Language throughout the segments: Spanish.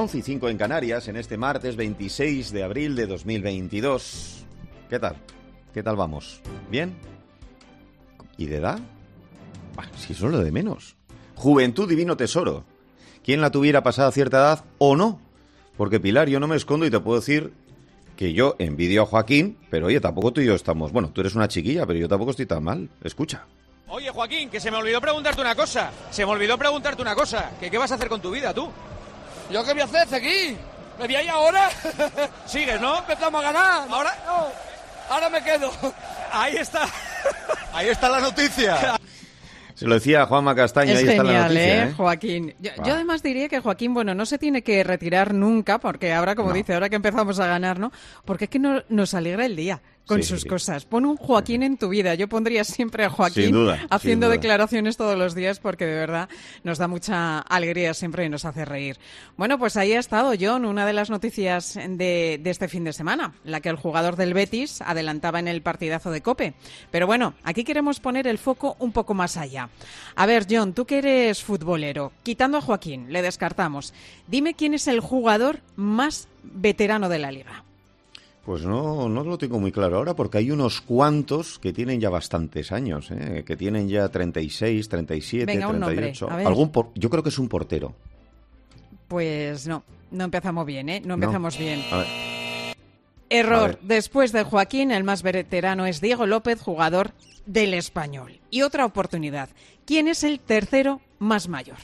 11:05 en Canarias, en este martes 26 de abril de 2022. ¿Qué tal? ¿Qué tal vamos? ¿Bien? ¿Y de edad? Si eso es lo de menos. Juventud, divino tesoro. ¿Quién la tuviera pasada cierta edad o no? Porque, Pilar, yo no me escondo y te puedo decir que yo envidio a Joaquín, pero oye, tampoco tú y yo estamos... Bueno, tú eres una chiquilla, pero yo tampoco estoy tan mal. Escucha. Oye, Joaquín, que se me olvidó preguntarte una cosa. ¿Que qué vas a hacer con tu vida, tú? ¿Yo qué voy a hacer, Seguí? ¿Me voy ahí ahora? ¿Sigues, no? Empezamos a ganar. ¿Ahora? No, ahora me quedo. Ahí está. Ahí está la noticia. Se lo decía a Juanma Castaño, es ahí genial, está la noticia, Joaquín. Yo además diría que Joaquín, bueno, no se tiene que retirar nunca, porque ahora, como dice, ahora que empezamos a ganar, ¿no? Porque es que nos alegra el día con sus cosas. Pon un Joaquín en tu vida. Yo pondría siempre a Joaquín haciendo declaraciones todos los días, porque de verdad nos da mucha alegría siempre y nos hace reír. Bueno, pues ahí ha estado, John, una de las noticias de este fin de semana, la que el jugador del Betis adelantaba en el partidazo de COPE. Pero bueno, aquí queremos poner el foco un poco más allá. A ver, John, tú que eres futbolero, quitando a Joaquín, le descartamos. Dime quién es el jugador más veterano de la Liga. Pues no lo tengo muy claro ahora, porque hay unos cuantos que tienen ya bastantes años, que tienen ya 36, 37, Venga, 38. Yo creo que es un portero. Pues no empezamos bien, No empezamos bien. A ver. Error. Después de Joaquín, el más veterano es Diego López, jugador del Español. Y otra oportunidad. ¿Quién es el tercero más mayor?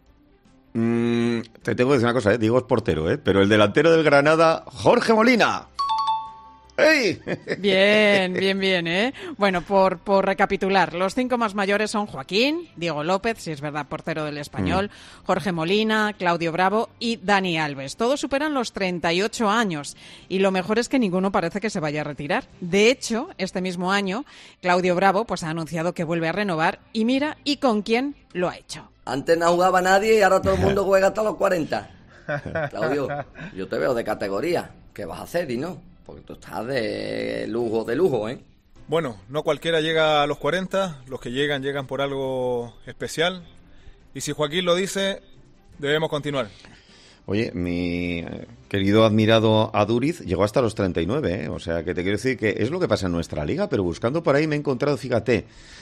Te tengo que decir una cosa, Diego es portero, pero el delantero del Granada, Jorge Molina. ¡Ey! Bien, Bueno, por recapitular, los 5 más mayores son Joaquín, Diego López, si es verdad, portero del Español, Jorge Molina, Claudio Bravo y Dani Alves. Todos superan los 38 años y lo mejor es que ninguno parece que se vaya a retirar. De hecho, este mismo año, Claudio Bravo pues ha anunciado que vuelve a renovar y mira, ¿y con quién lo ha hecho? Antes no jugaba nadie y ahora todo el mundo juega hasta los 40. Claudio, yo te veo de categoría. ¿Qué vas a hacer, y no? Porque tú estás de lujo, ¿eh? Bueno, no cualquiera llega a los 40, los que llegan por algo especial. Y si Joaquín lo dice, debemos continuar. Oye, mi querido admirado Aduriz llegó hasta los 39, O sea, que te quiero decir que es lo que pasa en nuestra liga, pero buscando por ahí me he encontrado, fíjate,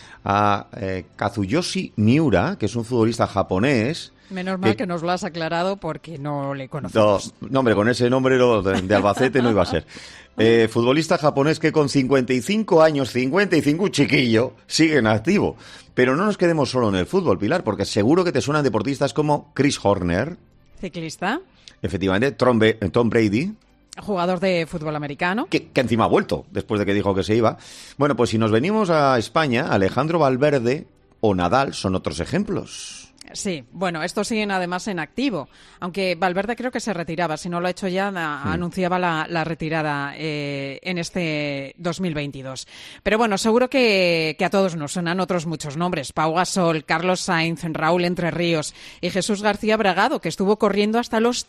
a Kazuyoshi Miura, que es un futbolista japonés. Menos mal que nos lo has aclarado porque no le conocemos. No, hombre, con ese nombre de Albacete no iba a ser. Futbolista japonés que con 55 años, 55 chiquillo, sigue en activo. Pero no nos quedemos solo en el fútbol, Pilar, porque seguro que te suenan deportistas como Chris Horner. Ciclista. Efectivamente, Tom Brady. Jugador de fútbol americano. Que encima ha vuelto, después de que dijo que se iba. Bueno, pues si nos venimos a España, Alejandro Valverde o Nadal son otros ejemplos. Sí, bueno, estos siguen además en activo, aunque Valverde creo que se retiraba, si no lo ha hecho ya, anunciaba la retirada en este 2022. Pero bueno, seguro que a todos nos suenan otros muchos nombres, Pau Gasol, Carlos Sainz, Raúl Entre Ríos y Jesús García Bragado, que estuvo corriendo hasta los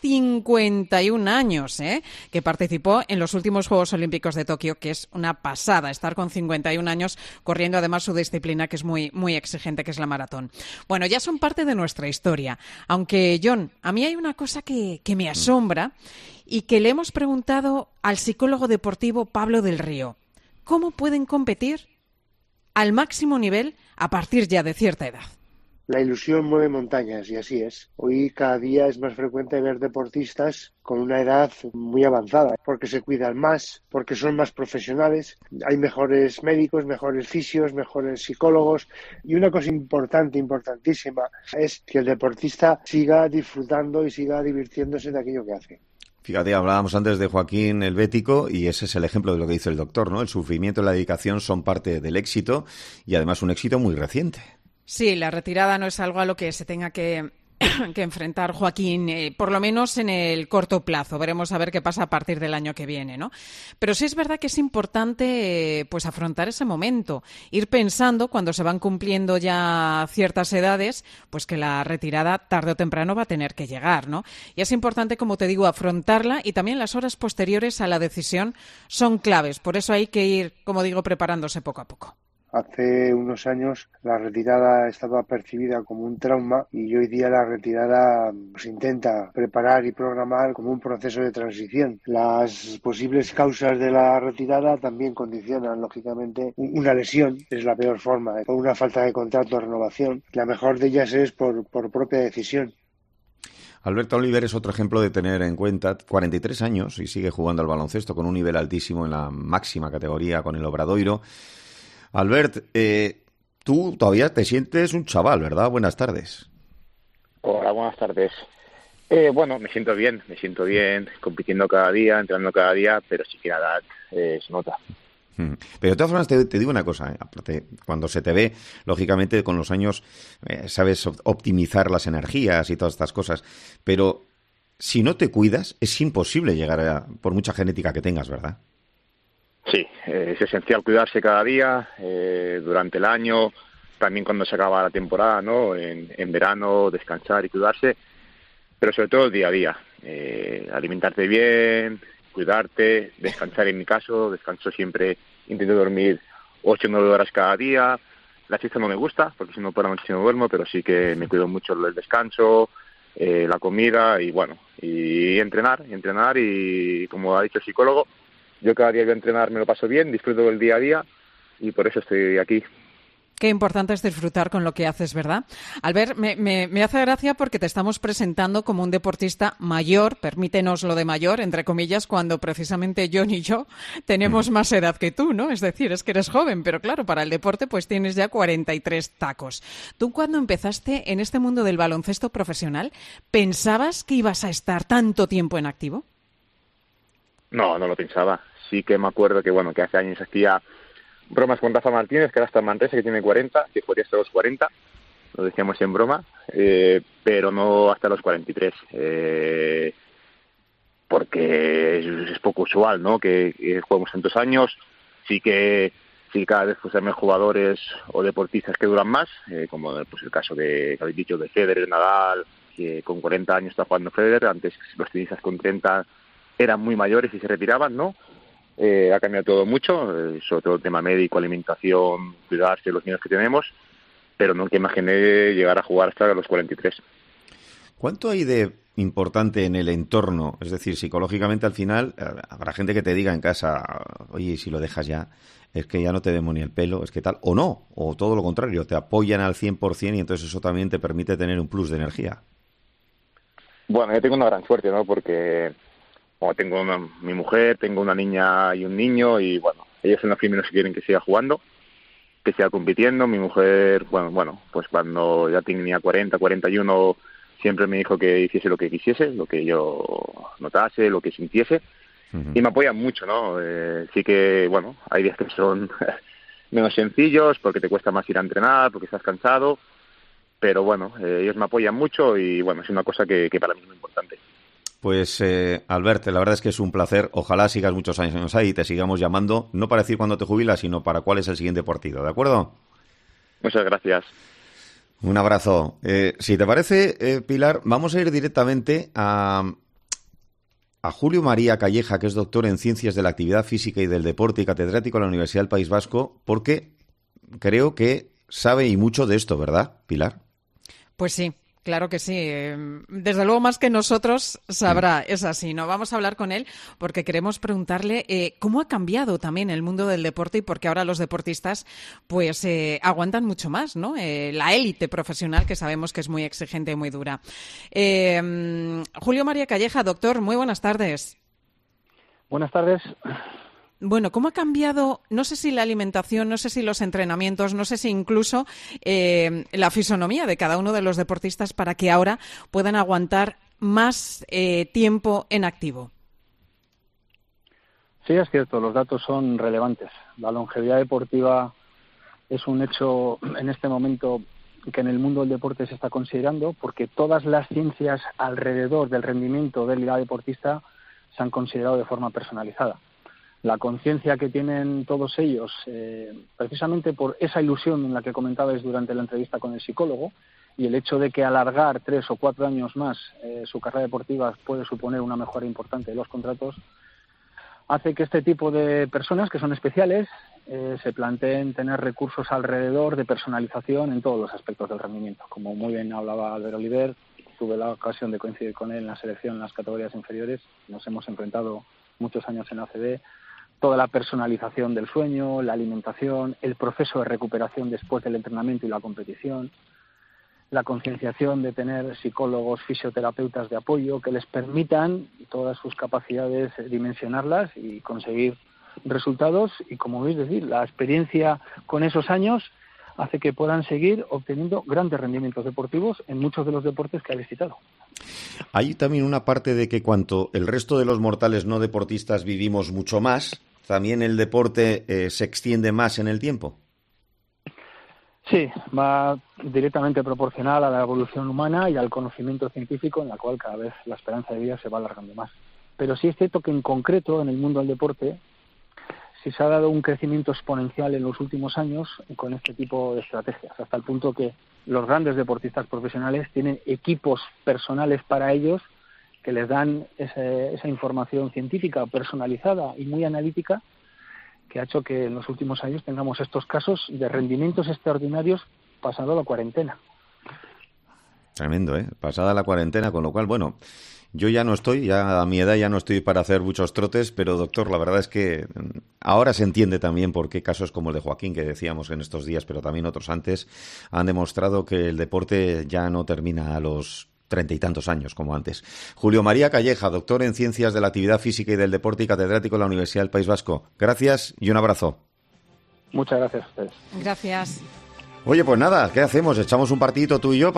51 años, que participó en los últimos Juegos Olímpicos de Tokio, que es una pasada estar con 51 años corriendo además su disciplina, que es muy, muy exigente, que es la maratón. Bueno, ya son parte de nuestra historia. Aunque, John, a mí hay una cosa que me asombra y que le hemos preguntado al psicólogo deportivo Pablo del Río. ¿Cómo pueden competir al máximo nivel a partir ya de cierta edad? La ilusión mueve montañas y así es. Hoy cada día es más frecuente ver deportistas con una edad muy avanzada, porque se cuidan más, porque son más profesionales, hay mejores médicos, mejores fisios, mejores psicólogos y una cosa importantísima es que el deportista siga disfrutando y siga divirtiéndose de aquello que hace. Fíjate, hablábamos antes de Joaquín el Bético y ese es el ejemplo de lo que dice el doctor, ¿no? El sufrimiento y la dedicación son parte del éxito y además un éxito muy reciente. Sí, la retirada no es algo a lo que se tenga que enfrentar Joaquín, por lo menos en el corto plazo. Veremos a ver qué pasa a partir del año que viene, ¿no? Pero sí es verdad que es importante pues afrontar ese momento, ir pensando cuando se van cumpliendo ya ciertas edades, pues que la retirada tarde o temprano va a tener que llegar, ¿no? Y es importante, como te digo, afrontarla y también las horas posteriores a la decisión son claves. Por eso hay que ir, como digo, preparándose poco a poco. Hace unos años la retirada estaba percibida como un trauma y hoy día la retirada se intenta preparar y programar como un proceso de transición. Las posibles causas de la retirada también condicionan, lógicamente, una lesión, es la peor forma, por una falta de contrato o renovación. La mejor de ellas es por propia decisión. Alberto Oliver es otro ejemplo de tener en cuenta, 43 años y sigue jugando al baloncesto con un nivel altísimo en la máxima categoría con el Obradoiro. Albert, tú todavía te sientes un chaval, ¿verdad? Buenas tardes. Hola, buenas tardes. Bueno, me siento bien, compitiendo cada día, entrenando cada día, pero sí que la edad se nota. Pero de todas formas te digo una cosa, aparte, cuando se te ve, lógicamente con los años sabes optimizar las energías y todas estas cosas, pero si no te cuidas es imposible llegar por mucha genética que tengas, ¿verdad? Sí, es esencial cuidarse cada día, durante el año, también cuando se acaba la temporada, ¿no? En verano, descansar y cuidarse, pero sobre todo el día a día, alimentarte bien, cuidarte, descansar. En mi caso, descanso siempre, intento dormir 8 o 9 horas cada día. La siesta no me gusta, porque si no por la noche no duermo, pero sí que me cuido mucho el descanso, la comida y bueno, y entrenar y como ha dicho el psicólogo, yo cada día voy a entrenar, me lo paso bien, disfruto del día a día y por eso estoy aquí. Qué importante es disfrutar con lo que haces, ¿verdad? Albert, me hace gracia porque te estamos presentando como un deportista mayor, permítenos lo de mayor, entre comillas, cuando precisamente John y yo tenemos más edad que tú, ¿no? Es decir, es que eres joven, pero claro, para el deporte pues tienes ya 43 tacos. ¿Tú cuando empezaste en este mundo del baloncesto profesional, pensabas que ibas a estar tanto tiempo en activo? No lo pensaba. Sí que me acuerdo que, bueno, que hace años hacía bromas con Rafa Martínez, que ahora está en Manresa, que tiene 40, que podría hasta los 40, lo decíamos en broma, pero no hasta los 43, porque es poco usual, ¿no? Que juguemos tantos años. Sí que cada vez pues hay más jugadores o deportistas que duran más, como pues el caso que habéis dicho de Federer, Nadal, que con 40 años está jugando Federer. Antes los tenistas con 30 eran muy mayores y se retiraban, ¿no? Ha cambiado todo mucho, sobre todo el tema médico, alimentación, cuidarse, los niños que tenemos, pero nunca imaginé llegar a jugar hasta los 43. ¿Cuánto hay de importante en el entorno? Es decir, psicológicamente al final habrá gente que te diga en casa, oye, si lo dejas ya, es que ya no te vemos ni el pelo, es que tal, o no, o todo lo contrario, te apoyan al 100% y entonces eso también te permite tener un plus de energía. Bueno, yo tengo una gran suerte, ¿no? Porque como tengo mi mujer, tengo una niña y un niño y bueno, ellos son los primeros que quieren que siga jugando, que siga compitiendo. Mi mujer, bueno, pues cuando ya tenía 40, 41, siempre me dijo que hiciese lo que quisiese, lo que yo notase, lo que sintiese, y me apoyan mucho, ¿no? Sí que, bueno, hay días que son menos sencillos porque te cuesta más ir a entrenar, porque estás cansado, pero bueno, ellos me apoyan mucho y bueno, es una cosa que para mí es muy importante. Pues, Albert, la verdad es que es un placer. Ojalá sigas muchos años ahí y te sigamos llamando, no para decir cuándo te jubilas, sino para cuál es el siguiente partido, ¿de acuerdo? Muchas gracias. Un abrazo. Si te parece, Pilar, vamos a ir directamente a Julio María Calleja, que es doctor en Ciencias de la Actividad Física y del Deporte y catedrático en la Universidad del País Vasco, porque creo que sabe y mucho de esto, ¿verdad, Pilar? Pues sí. Claro que sí. Desde luego más que nosotros sabrá, es así, ¿no? Vamos a hablar con él porque queremos preguntarle cómo ha cambiado también el mundo del deporte y por qué ahora los deportistas pues aguantan mucho más, ¿no? La élite profesional que sabemos que es muy exigente y muy dura. Julio María Calleja, doctor, muy buenas tardes. Buenas tardes. Bueno, ¿cómo ha cambiado, no sé si la alimentación, no sé si los entrenamientos, no sé si incluso la fisonomía de cada uno de los deportistas para que ahora puedan aguantar más tiempo en activo? Sí, es cierto, los datos son relevantes. La longevidad deportiva es un hecho en este momento que en el mundo del deporte se está considerando porque todas las ciencias alrededor del rendimiento del deportista se han considerado de forma personalizada. La conciencia que tienen todos ellos, precisamente por esa ilusión en la que comentabais durante la entrevista con el psicólogo, y el hecho de que alargar 3 o 4 años más su carrera deportiva puede suponer una mejora importante de los contratos, hace que este tipo de personas, que son especiales, se planteen tener recursos alrededor de personalización en todos los aspectos del rendimiento. Como muy bien hablaba Albert Oliver, tuve la ocasión de coincidir con él en la selección en las categorías inferiores, nos hemos enfrentado muchos años en ACB, toda la personalización del sueño, la alimentación, el proceso de recuperación después del entrenamiento y la competición, la concienciación de tener psicólogos, fisioterapeutas de apoyo que les permitan todas sus capacidades dimensionarlas y conseguir resultados, y como veis decir, la experiencia con esos años hace que puedan seguir obteniendo grandes rendimientos deportivos en muchos de los deportes que habéis citado. Hay también una parte de que cuanto el resto de los mortales no deportistas vivimos mucho más, también el deporte se extiende más en el tiempo. Sí, va directamente proporcional a la evolución humana y al conocimiento científico, en la cual cada vez la esperanza de vida se va alargando más. Pero sí es cierto que en concreto en el mundo del deporte sí se ha dado un crecimiento exponencial en los últimos años con este tipo de estrategias, hasta el punto que los grandes deportistas profesionales tienen equipos personales para ellos que les dan esa información científica personalizada y muy analítica, que ha hecho que en los últimos años tengamos estos casos de rendimientos extraordinarios pasado la cuarentena. Tremendo, ¿eh? Pasada la cuarentena, con lo cual, bueno, yo ya no estoy, ya a mi edad ya no estoy para hacer muchos trotes, pero doctor, la verdad es que ahora se entiende también por qué casos como el de Joaquín, que decíamos en estos días, pero también otros antes, han demostrado que el deporte ya no termina a los 30 y tantos años como antes. Julio María Calleja, doctor en Ciencias de la Actividad Física y del Deporte y catedrático de la Universidad del País Vasco. Gracias y un abrazo. Muchas gracias a ustedes. Gracias. Oye, pues nada, ¿qué hacemos? ¿Echamos un partidito tú y yo?